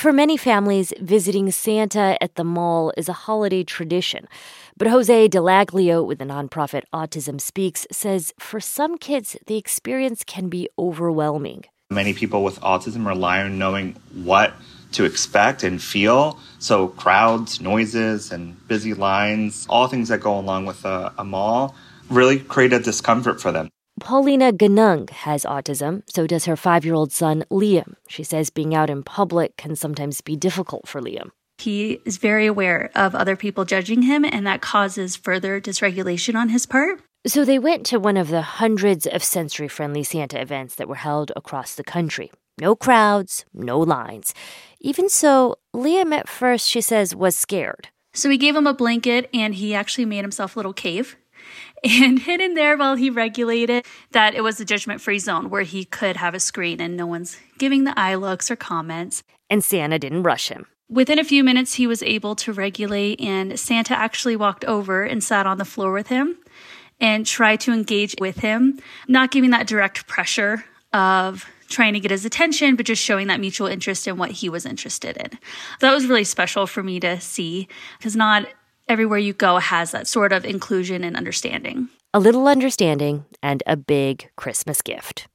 For many families, visiting Santa at the mall is a holiday tradition. But Jose DeLaglio with the nonprofit Autism Speaks says for some kids, the experience can be overwhelming. Many people with autism rely on knowing what to expect and feel. So crowds, noises, and busy lines, all things that go along with a mall, really create a discomfort for them. Paulina Ganung has autism, so does her 5-year-old son, Liam. She says being out in public can sometimes be difficult for Liam. He is very aware of other people judging him, and that causes further dysregulation on his part. So they went to one of the hundreds of sensory-friendly Santa events that were held across the country. No crowds, no lines. Even so, Liam at first, she says, was scared. So we gave him a blanket, and he actually made himself a little cave. And hidden there while he regulated, that it was a judgment-free zone where he could have a screen and no one's giving the eye looks or comments. And Santa didn't rush him. Within a few minutes, he was able to regulate, and Santa actually walked over and sat on the floor with him and tried to engage with him, not giving that direct pressure of trying to get his attention, but just showing that mutual interest in what he was interested in. That was really special for me to see, because not everywhere you go has that sort of inclusion and understanding. A little understanding and a big Christmas gift.